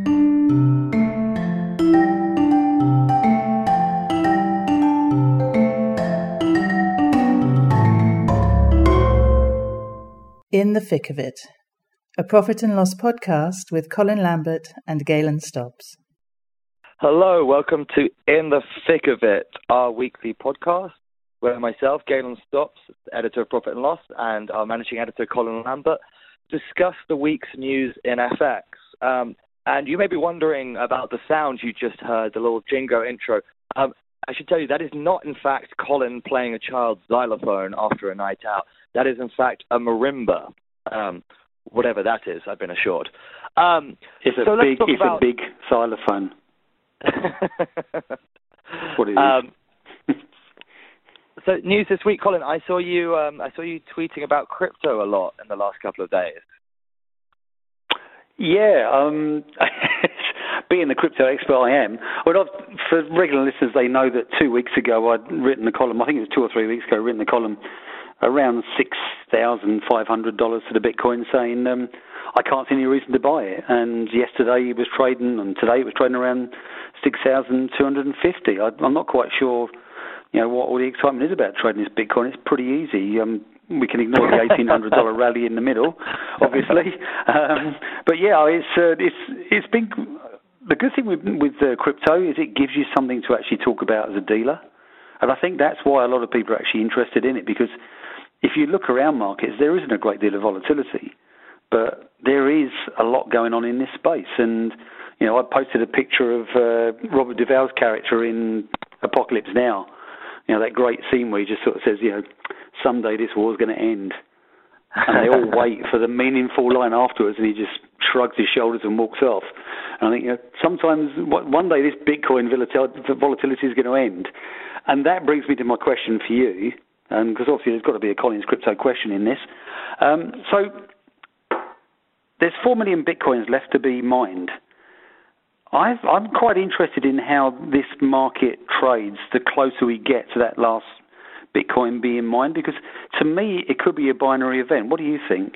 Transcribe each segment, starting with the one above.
In the Thick of It, a Profit and Loss podcast with Colin Lambert and Galen Stops. Hello, welcome to In the Thick of It, our weekly podcast where myself, Galen Stops, editor of Profit and Loss, and our managing editor, Colin Lambert, discuss the week's news in FX. And you may be wondering about the sound you just heard, the little jingo intro. I should tell you, that is not, in fact, Colin playing a child's xylophone after a night out. That is, in fact, a marimba, whatever that is, I've been assured. It's a big xylophone. That's what it is. So, news this week, Colin. I saw you tweeting about crypto a lot in the last couple of days. Yeah, being the crypto expert I am, for regular listeners, they know that 2 weeks ago I'd written a column. I think it was 2 or 3 weeks ago. Written a column around $6,500 to the Bitcoin, saying I can't see any reason to buy it. And yesterday it was trading, and today it was trading around 6,250. I'm not quite sure, what all the excitement is about trading this Bitcoin. It's pretty easy. We can ignore the $1,800 rally in the middle, obviously. But yeah, it's been the good thing with crypto is it gives you something to actually talk about as a dealer, and I think that's why a lot of people are actually interested in it, because if you look around markets, there isn't a great deal of volatility, but there is a lot going on in this space. And I posted a picture of Robert Duvall's character in Apocalypse Now. That great scene where he just sort of says, someday this war's going to end. And they all wait for the meaningful line afterwards, and he just shrugs his shoulders and walks off. And I think sometimes one day this Bitcoin volatility is going to end. And that brings me to my question for you, because obviously there's got to be a Colin's crypto question in this. So there's 4 million Bitcoins left to be mined. I'm quite interested in how this market trades the closer we get to that last Bitcoin being mined, because to me it could be a binary event. What do you think?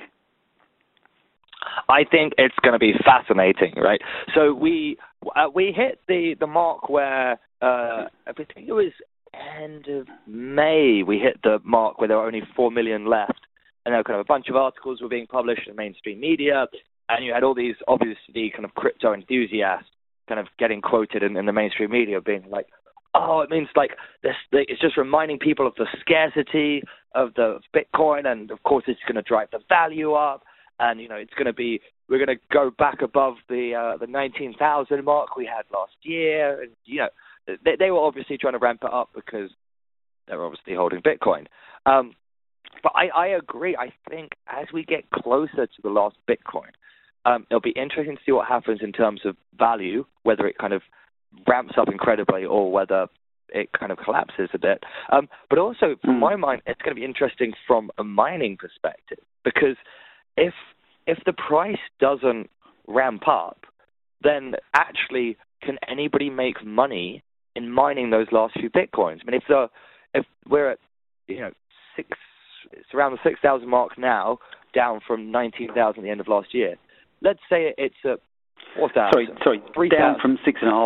I think it's going to be fascinating, right? So we hit the mark where I think it was end of May. We hit the mark where there were only 4 million left, and there were kind of a bunch of articles were being published in mainstream media, and you had all these obviously kind of crypto enthusiasts kind of getting quoted in the mainstream media, being like, "Oh, it means like this. It's just reminding people of the scarcity of the Bitcoin, and of course it's going to drive the value up, and it's going to be we're going to go back above the 19,000 mark we had last year." And they were obviously trying to ramp it up because they're obviously holding Bitcoin. But I agree. I think as we get closer to the last Bitcoin, it'll be interesting to see what happens in terms of value, whether it kind of ramps up incredibly or whether it kind of collapses a bit. But also, from my mind, it's going to be interesting from a mining perspective, because if the price doesn't ramp up, then actually can anybody make money in mining those last few Bitcoins? I mean, if we're at it's around the 6,000 mark now, down from 19,000 at the end of last year. Let's say it's at 4,000. Sorry, 3,000. Down from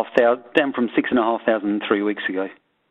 6,500 3 weeks ago.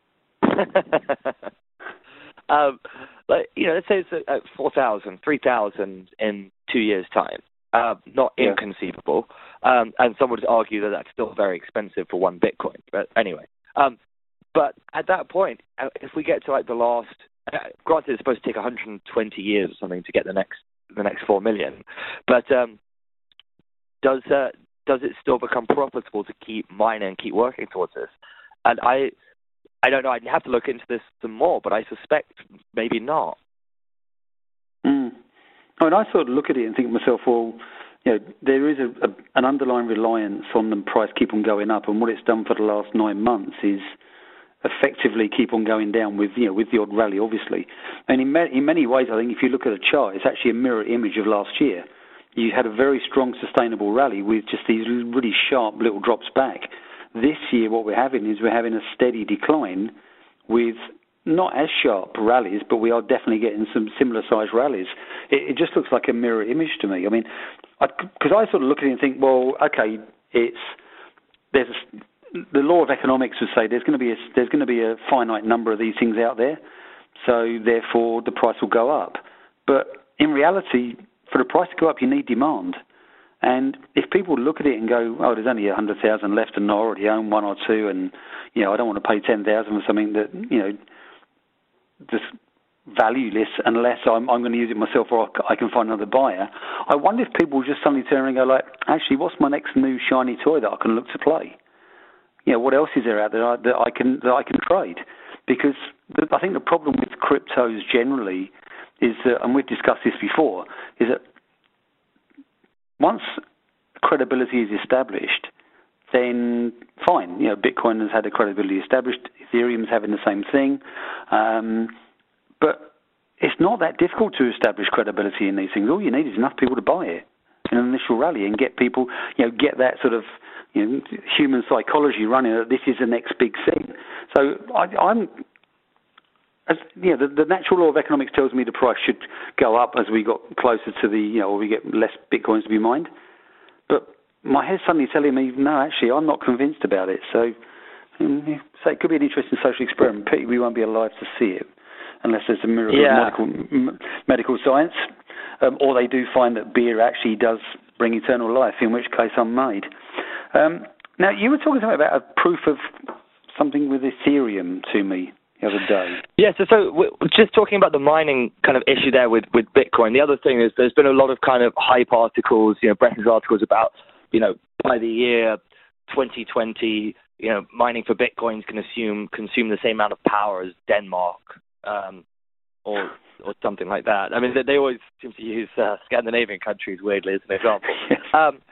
Let's say it's at 4,000, 3,000 in 2 years' time. Not inconceivable. And some would argue that that's still very expensive for one Bitcoin. But anyway, but at that point, if we get to like the last, granted it's supposed to take 120 years or something to get the next 4 million, but does it still become profitable to keep mining and keep working towards this? And I don't know. I'd have to look into this some more, but I suspect maybe not. I mean, I sort of look at it and think to myself, well, there is an underlying reliance on the price keep on going up, and what it's done for the last 9 months is effectively keep on going down with the odd rally, obviously. And in many ways, I think if you look at a chart, it's actually a mirror image of last year. You had a very strong, sustainable rally with just these really sharp little drops back. This year, what we're having a steady decline with not as sharp rallies, but we are definitely getting some similar-sized rallies. It just looks like a mirror image to me. I mean, because I sort of look at it and think, well, okay, the law of economics would say there's going to be a finite number of these things out there, so therefore the price will go up. But in reality, for the price to go up, you need demand. And if people look at it and go, oh, there's only 100,000 left and I already own one or two, and I don't want to pay 10,000 for something that just valueless unless I'm going to use it myself or I can find another buyer. I wonder if people just suddenly turn around and go like, actually, what's my next new shiny toy that I can look to play? What else is there out there that I can trade? Because I think the problem with cryptos generally is that, and we've discussed this before, is that once credibility is established, then fine. Bitcoin has had a credibility established. Ethereum's having the same thing. But it's not that difficult to establish credibility in these things. All you need is enough people to buy it in an initial rally and get people, get that sort of human psychology running, that this is the next big thing. So the natural law of economics tells me the price should go up as we got closer to or we get less Bitcoins to be mined. But my head's suddenly telling me, no, actually, I'm not convinced about it. So it could be an interesting social experiment. Pity we won't be alive to see it unless there's a miracle of medical science. Or they do find that beer actually does bring eternal life, in which case I'm made. Now, you were talking about a proof of something with Ethereum to me the other day. Yeah, so we're just talking about the mining kind of issue there with Bitcoin. The other thing is there's been a lot of kind of hype articles, Bress's articles about, by the year 2020, mining for Bitcoins can consume the same amount of power as Denmark, or something like that. I mean, they always seem to use Scandinavian countries, weirdly, as an example.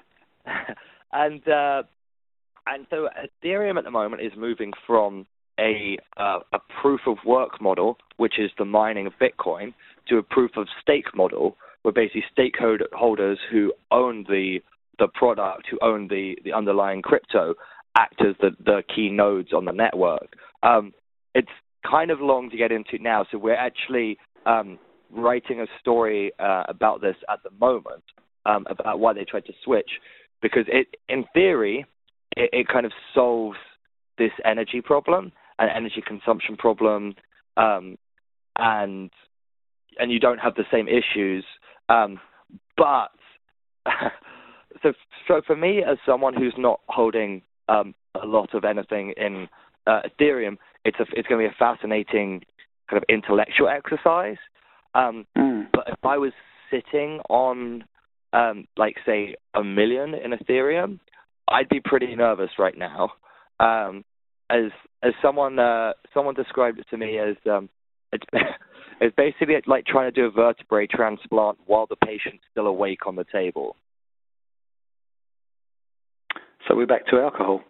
And so Ethereum at the moment is moving from a proof of work model, which is the mining of Bitcoin, to a proof of stake model, where basically stakeholders who own the product, who own the underlying crypto, act as the key nodes on the network. It's kind of long to get into now, so we're actually writing a story about this at the moment, about why they tried to switch, because in theory, it kind of solves this energy problem, an energy consumption problem, and you don't have the same issues. But so for me, as someone who's not holding a lot of anything in Ethereum, it's going to be a fascinating kind of intellectual exercise. But if I was sitting on, say, 1 million in Ethereum, I'd be pretty nervous right now. As someone described it to me as it's basically like trying to do a vertebrae transplant while the patient's still awake on the table. So we're back to alcohol.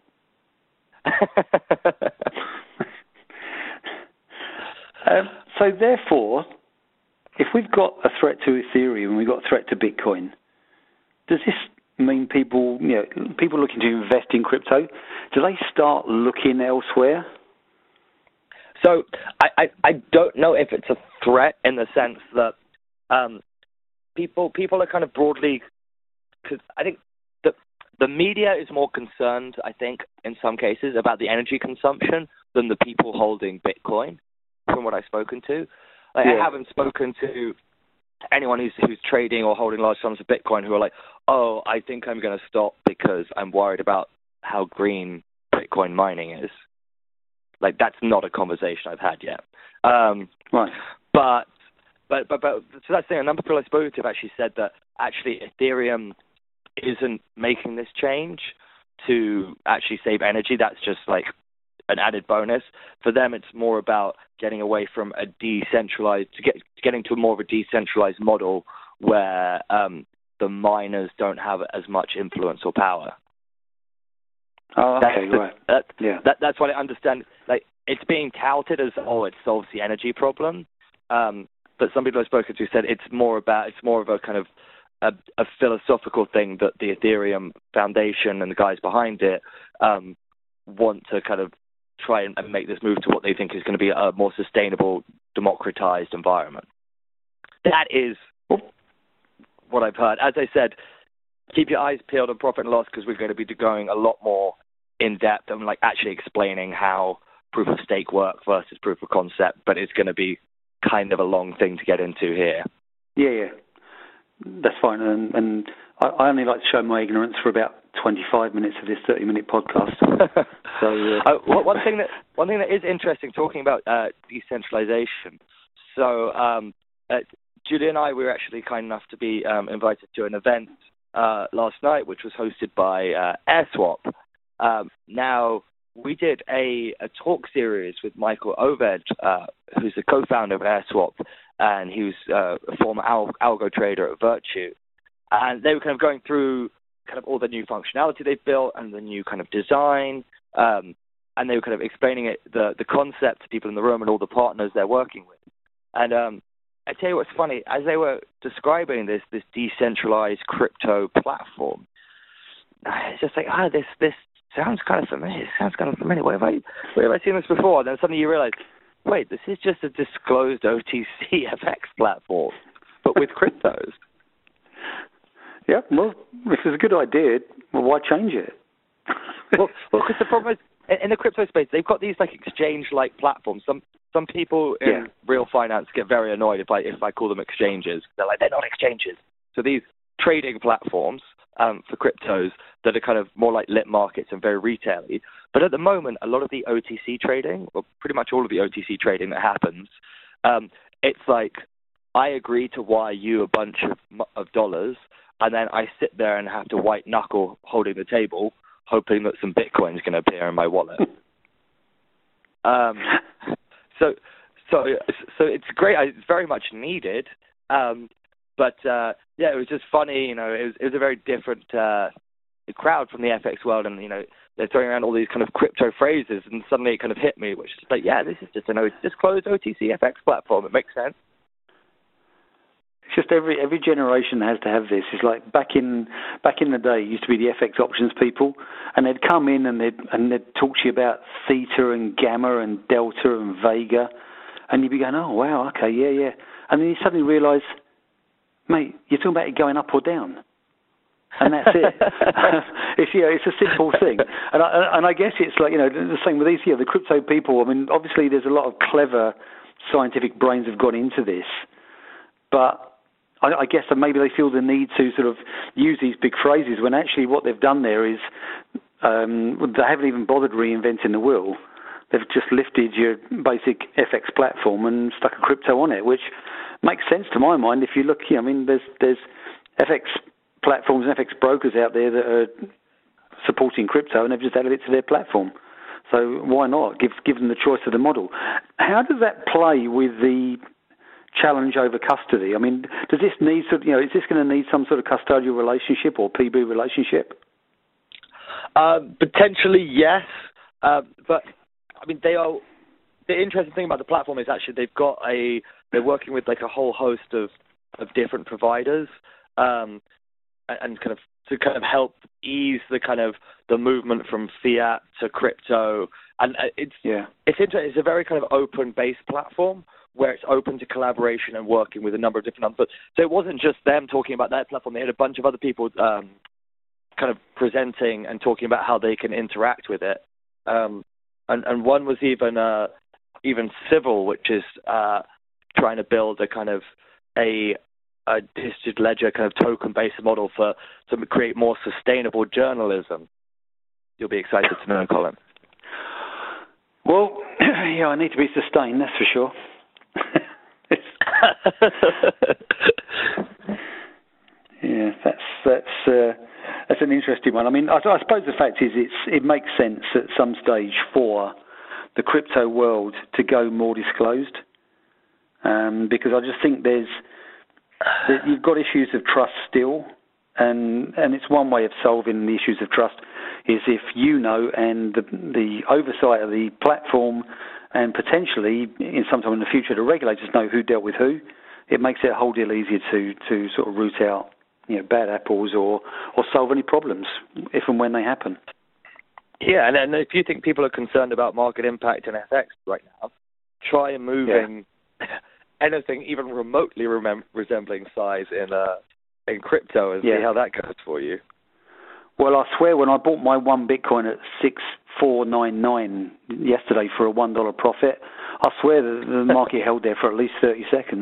So therefore, if we've got a threat to Ethereum and we've got a threat to Bitcoin, does this mean people looking to invest in crypto, do they start looking elsewhere? So I don't know if it's a threat in the sense that people are kind of broadly, because I think the media is more concerned, I think, in some cases about the energy consumption than the people holding Bitcoin, from what I've spoken to. I haven't spoken to anyone who's trading or holding large sums of Bitcoin who are like, oh, I think I'm going to stop because I'm worried about how green Bitcoin mining is. Like, that's not a conversation I've had yet. Right. But so that's the thing. A number of people I spoke to have actually said that actually Ethereum isn't making this change to actually save energy. That's just like an added bonus. For them, it's more about getting away from a decentralized, getting to more of a decentralized model where the miners don't have as much influence or power. Oh, okay, right. That's what I understand. Like, it's being touted as, it solves the energy problem. But some people I've spoken to said it's more of a kind of a philosophical thing that the Ethereum Foundation and the guys behind it want to kind of try and make this move to what they think is going to be a more sustainable, democratized environment. That is what I've heard. As I said, keep your eyes peeled on profit and loss, because we're going to be going a lot more in depth and like actually explaining how proof of stake works versus proof of concept. But it's going to be kind of a long thing to get into here. Yeah. That's fine. And I only like to show my ignorance for about 25 minutes of this 30-minute podcast. So one thing that is interesting, talking about decentralization. So Julia and I were actually kind enough to be invited to an event last night, which was hosted by AirSwap. Now, we did a talk series with Michael Oved, who's the co-founder of AirSwap, and he was a former algo trader at Virtue. And they were kind of going through kind of all the new functionality they've built and the new kind of design, and they were kind of explaining the concept to people in the room and all the partners they're working with. And I tell you what's funny, as they were describing this decentralized crypto platform, it's just like, this sounds kind of familiar. Where have I seen this before? And then suddenly you realize, wait, this is just a disclosed OTC FX platform, but with cryptos. Yeah, well, if it's a good idea, well, why change it? well, because the problem is, in the crypto space, they've got these like exchange-like platforms. Some people in real finance get very annoyed if I call them exchanges. They're like, they're not exchanges. So these trading platforms for cryptos that are kind of more like lit markets and very retail-y. But at the moment, a lot of the OTC trading, or pretty much all of the OTC trading that happens, it's like, I agree to wire you a bunch of dollars, and then I sit there and have to white knuckle holding the table, hoping that some Bitcoin is going to appear in my wallet. So it's great. It's very much needed. But it was just funny. It was a very different crowd from the FX world, and they're throwing around all these kind of crypto phrases, and suddenly it kind of hit me, which is like, this is just an disclosed OTC FX platform. It makes sense. It's just every generation has to have this. It's like back in the day, it used to be the FX options people, and they'd come in and they'd talk to you about theta and gamma and delta and vega, and you'd be going, oh wow, okay, yeah, and then you suddenly realise, mate, you're talking about it going up or down, and that's it. It's a simple thing, and I guess it's like the same with these the crypto people. I mean, obviously there's a lot of clever scientific brains have gone into this, but I guess that maybe they feel the need to sort of use these big phrases when actually what they've done there is they haven't even bothered reinventing the wheel. They've just lifted your basic FX platform and stuck a crypto on it, which makes sense to my mind. If you look here, I mean, there's FX platforms and FX brokers out there that are supporting crypto, and they've just added it to their platform. So why not give them the choice of the model? How does that play with the challenge over custody? I mean, does this need is this going to need some sort of custodial relationship or PB relationship? Potentially, yes. But I mean, the interesting thing about the platform is actually they're working with like a whole host of different providers, and kind of to help ease the movement from fiat to crypto. And it's interesting. It's a very kind of open-based platform where it's open to collaboration and working with a number of different numbers. So it wasn't just them talking about their platform. They had a bunch of other people kind of presenting and talking about how they can interact with it. And one was even Civil, which is trying to build a kind of a distributed ledger kind of token-based model to create more sustainable journalism. You'll be excited to know, Colin. Well, I need to be sustained, that's for sure. Yeah, that's an interesting one. I mean, I suppose the fact is it makes sense at some stage for the crypto world to go more disclosed, because I just think you've got issues of trust still, and it's one way of solving the issues of trust is if and the oversight of the platform and potentially in sometime in the future the regulators know who dealt with who. It makes it a whole deal easier to sort of root out bad apples or solve any problems if and when they happen. Yeah, and if you think people are concerned about market impact and FX right now, try moving anything even remotely resembling size in crypto and see how that goes for you. Well, I swear when I bought my one Bitcoin at 6,499 yesterday for a $1 profit, I swear that the market held there for at least 30 seconds.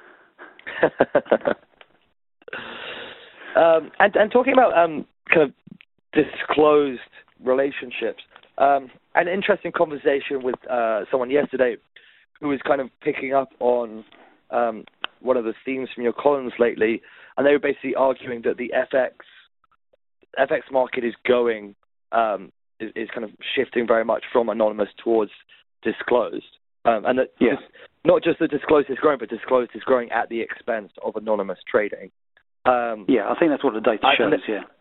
And talking about kind of disclosed relationships, an interesting conversation with someone yesterday who was kind of picking up on one of the themes from your columns lately, and they were basically arguing that the FX market is going is kind of shifting very much from anonymous towards disclosed, and that not just the disclosed is growing, but disclosed is growing at the expense of anonymous trading. I think that's what the data shows.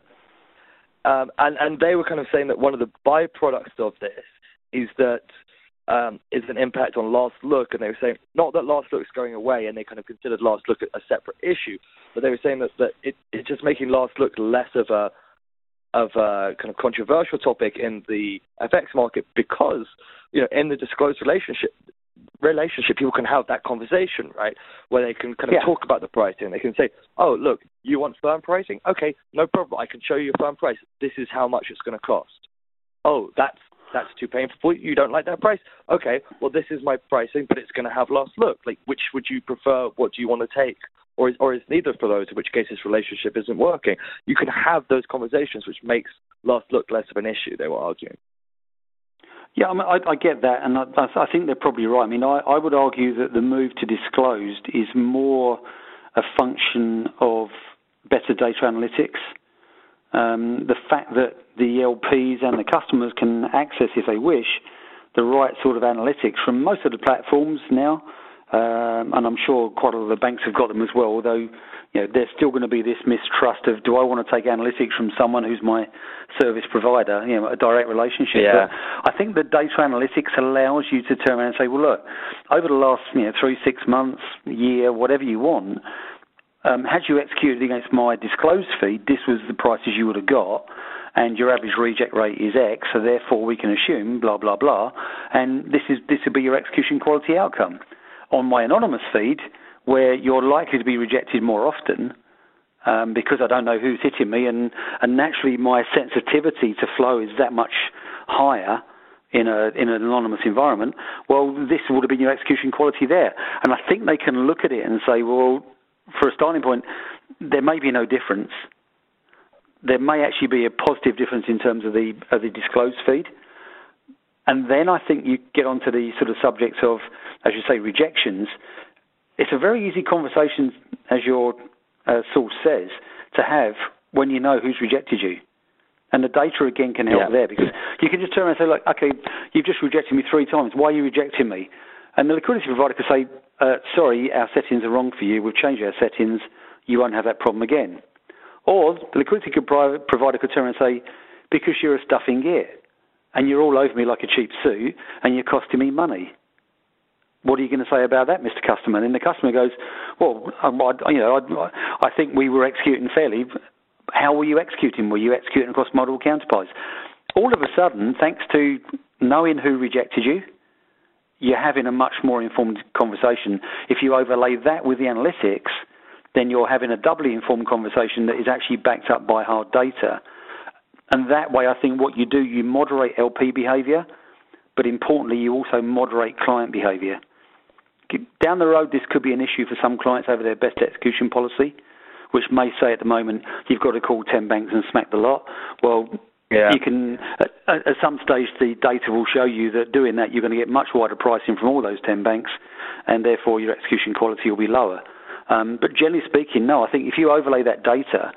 And they were kind of saying that one of the byproducts of this is that is an impact on Last Look, and they were saying not that Last Look is going away, and they kind of considered Last Look a separate issue, but they were saying that it's just making Last Look less of a kind of controversial topic in the FX market because, in the disclosed relationship, people can have that conversation, right, where they can kind of talk about the pricing. They can say, oh, look, you want firm pricing? Okay, no problem. I can show you a firm price. This is how much it's going to cost. Oh, that's too painful for you. You don't like that price? Okay, well, this is my pricing, but it's going to have Last Look. Like, which would you prefer? What do you want to take? Or is neither for those, in which case this relationship isn't working? You can have those conversations, which makes Last Look less of an issue, they were arguing. Yeah, I get that, and I think they're probably right. I mean, I would argue that the move to disclosed is more a function of better data analytics. The fact that the LPs and the customers can access, if they wish, the right sort of analytics from most of the platforms now, and I'm sure quite a lot of the banks have got them as well, although there's still going to be this mistrust of, do I want to take analytics from someone who's my service provider, a direct relationship. Yeah. But I think the data analytics allows you to turn around and say, well, look, over the last 3, 6 months, year, whatever you want, had you executed against my disclosed feed, this was the prices you would have got, and your average reject rate is X, so therefore we can assume blah, blah, blah, and this would be your execution quality outcome. On my anonymous feed, where you're likely to be rejected more often because I don't know who's hitting me, and naturally my sensitivity to flow is that much higher in an anonymous environment, well, this would have been your execution quality there. And I think they can look at it and say, well, for a starting point, there may be no difference. There may actually be a positive difference in terms of the disclosed feed. And then I think you get onto the sort of subjects of, as you say, rejections. It's a very easy conversation, as your source says, to have when you know who's rejected you. And the data, again, can help there, because you can just turn around and say, look, okay, you've just rejected me 3 times. Why are you rejecting me? And the liquidity provider could say, sorry, our settings are wrong for you. We've changed our settings. You won't have that problem again. Or the liquidity provider could turn around and say, because you're a stuffing git, and you're all over me like a cheap suit, and you're costing me money. What are you going to say about that, Mr. Customer? And then the customer goes, well, I think we were executing fairly. How were you executing? Were you executing across multiple counterparties? All of a sudden, thanks to knowing who rejected you, you're having a much more informed conversation. If you overlay that with the analytics, then you're having a doubly informed conversation that is actually backed up by hard data. And that way, I think what you do, you moderate LP behavior, but importantly, you also moderate client behavior. Down the road, this could be an issue for some clients over their best execution policy, which may say at the moment, you've got to call 10 banks and smack the lot. Well, you can, at some stage, the data will show you that doing that, you're going to get much wider pricing from all those 10 banks, and therefore your execution quality will be lower. But generally speaking, no. I think if you overlay that data,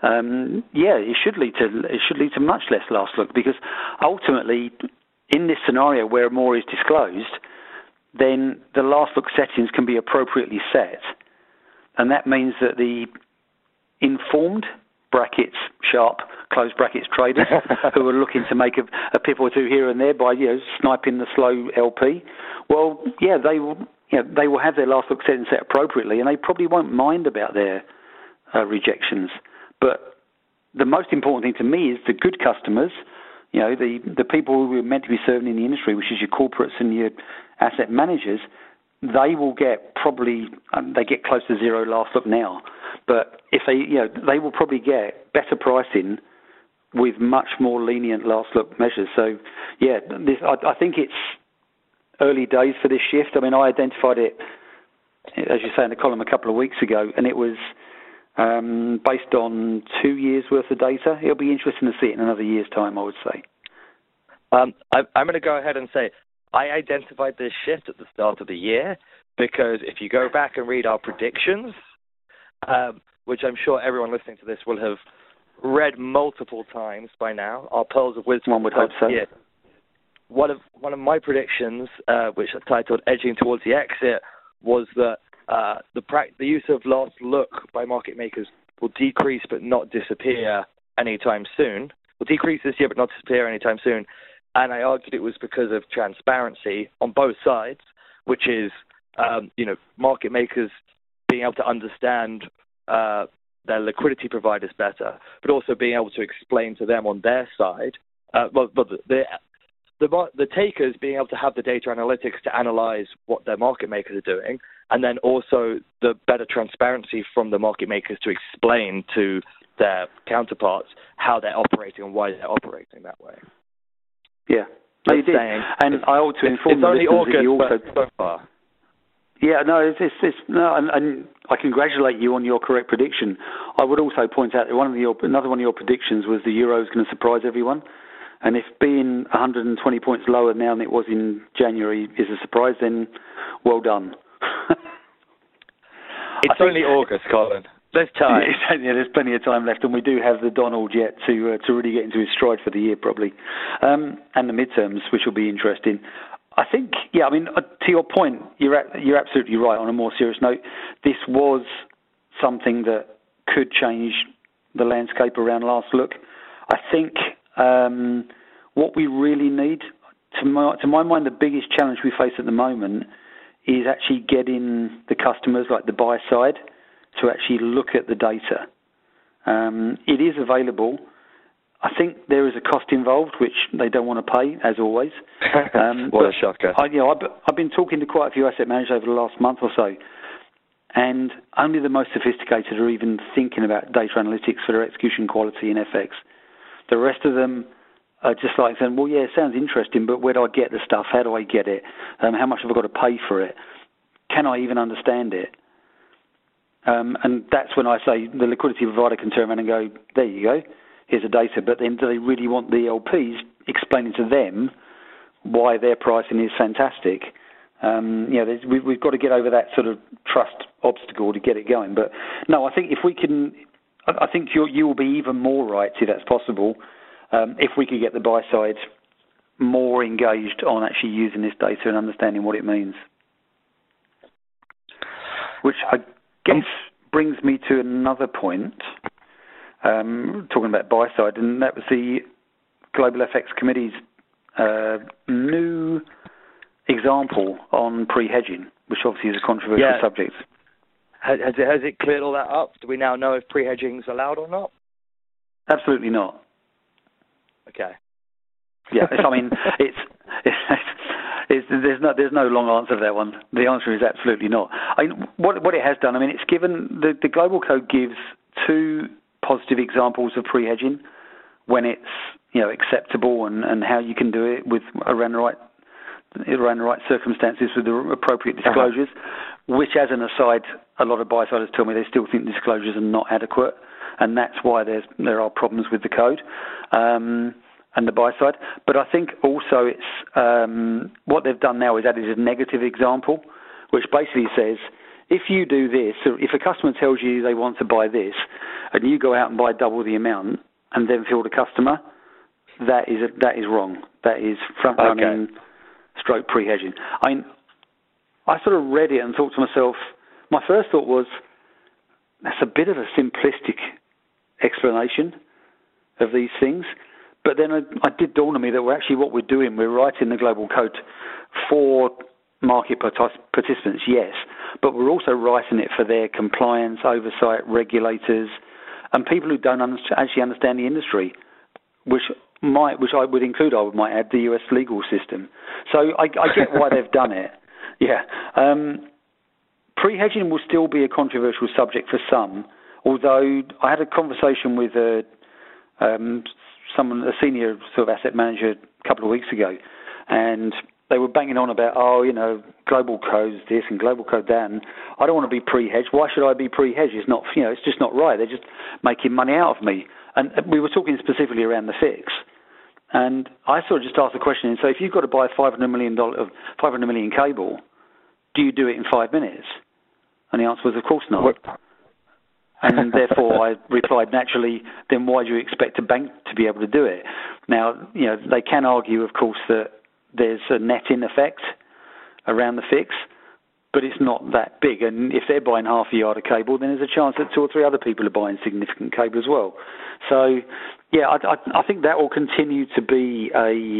it should lead to much less Last Look, because ultimately, in this scenario where more is disclosed, then the Last Look settings can be appropriately set, and that means that the informed brackets sharp close brackets traders who are looking to make a pip or two here and there by sniping the slow LP, well, they will. They will have their Last Look settings set appropriately, and they probably won't mind about their rejections. But the most important thing to me is the good customers, the people who are meant to be serving in the industry, which is your corporates and your asset managers. they will get probably, they get close to zero last look now, but if they will probably get better pricing with much more lenient last look measures. So, yeah, I think it's early days for this shift. I mean, I identified it, as you say, in the column a couple of weeks ago, and it was based on 2 years' worth of data. It'll be interesting to see it in another year's time, I would say. I'm going to go ahead and say I identified this shift at the start of the year because if you go back and read our predictions, which I'm sure everyone listening to this will have read multiple times by now, our Pearls of Wisdom. One would hope so. Yeah. One of my predictions, which I titled "Edging Towards the Exit," was that the use of last look by market makers will decrease but not disappear anytime soon. Will decrease this year but not disappear anytime soon. And I argued it was because of transparency on both sides, which is, market makers being able to understand their liquidity providers better, but also being able to explain to them on their side, the takers being able to have the data analytics to analyze what their market makers are doing, and then also the better transparency from the market makers to explain to their counterparts how they're operating and why they're operating that way. Yeah, no, you did. And I ought to inform the listeners that you also... so far. Yeah, no, and I congratulate you on your correct prediction. I would also point out that another one of your predictions was the euro is going to surprise everyone. And if being 120 points lower now than it was in January is a surprise, then well done. It's only August, Colin. There's time. Yeah, there's plenty of time left, and we do have the Donald yet to really get into his stride for the year, probably, and the midterms, which will be interesting. I think, yeah, I mean, to your point, you're absolutely right. On a more serious note, this was something that could change the landscape around last look. I think what we really need, to my mind, the biggest challenge we face at the moment is actually getting the customers, like the buy side, to actually look at the data. It is available. I think there is a cost involved, which they don't want to pay, as always. What a shocker. I've been talking to quite a few asset managers over the last month or so, and only the most sophisticated are even thinking about data analytics for their execution quality in FX. The rest of them are just like saying, well, yeah, it sounds interesting, but where do I get the stuff? How do I get it? How much have I got to pay for it? Can I even understand it? And that's when I say the liquidity provider can turn around and go, there you go, here's the data. But then do they really want the LPs explaining to them why their pricing is fantastic? We've got to get over that sort of trust obstacle to get it going. But no, I think if we can, I think you will be even more right, if that's possible, if we could get the buy side more engaged on actually using this data and understanding what it means. Which I guess brings me to another point, talking about buy side, and that was the Global FX Committee's new example on pre-hedging, which obviously is a controversial subject. Has it cleared all that up? Do we now know if pre-hedging is allowed or not? Absolutely not. Okay. Yeah, I mean, there's no long answer to that one. The answer is absolutely not. What it has done, I mean, it's given the Global Code gives two positive examples of pre-hedging when it's acceptable and how you can do it with around the right circumstances with the appropriate disclosures. Which, as an aside, a lot of buy-siders tell me they still think disclosures are not adequate, and that's why there are problems with the code. And the buy side. But I think also it's what they've done now is added a negative example, which basically says if you do this, so if a customer tells you they want to buy this, and you go out and buy double the amount and then fill the customer, that is wrong. That is front running, stroke pre-hedging. I sort of read it and thought to myself, my first thought was that's a bit of a simplistic explanation of these things. But then I did dawn on me that what we're doing, we're writing the Global Code for market participants, yes, but we're also writing it for their compliance, oversight, regulators, and people who don't actually understand the industry, which I would include, I might add, the US legal system. So I get why they've done it. Yeah. Pre-hedging will still be a controversial subject for some, although I had a conversation with a senior sort of asset manager a couple of weeks ago, and they were banging on about, global codes this and global code that, and I don't want to be pre-hedged. Why should I be pre-hedged? It's not, it's just not right. They're just making money out of me. And we were talking specifically around the fix. And I sort of just asked the question, and so if you've got to buy $500 million cable, do you do it in 5 minutes? And the answer was, of course not. What? And therefore I replied naturally, then why do you expect a bank to be able to do it? Now, they can argue, of course, that there's a net-in effect around the fix, but it's not that big. And if they're buying half a yard of cable, then there's a chance that 2 or 3 other people are buying significant cable as well. So, yeah, I think that will continue to be a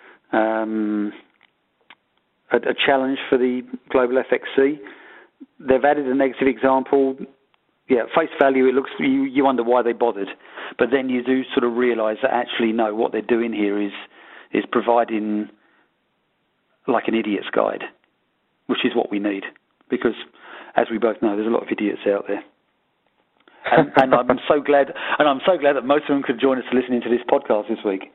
challenge for the global FXC. They've added a negative example. Yeah, face value, it looks, you wonder why they bothered. But then you do sort of realise that actually, no, what they're doing here is providing like an idiot's guide, which is what we need. Because, as we both know, there's a lot of idiots out there. And I'm so glad that most of them could join us listening to this podcast this week.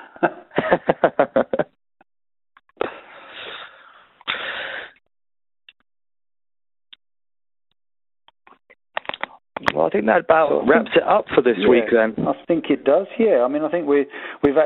Well, I think that about wraps it up for this week then. I think it does. Yeah, I mean, I think we're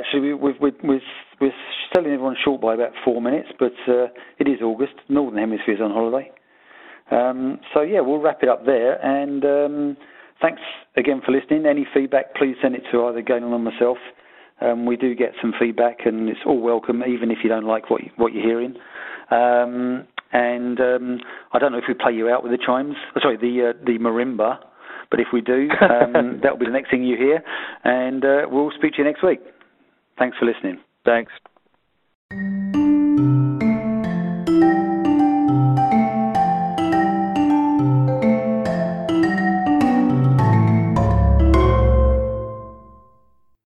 selling everyone short by about 4 minutes, but it is August. Northern Hemisphere's on holiday, so yeah, we'll wrap it up there. And thanks again for listening. Any feedback, please send it to either Galen or myself. We do get some feedback, and it's all welcome, even if you don't like what you're hearing. And I don't know if we play you out with the chimes. Sorry, the marimba. But if we do, that'll be the next thing you hear. And we'll speak to you next week. Thanks for listening. Thanks.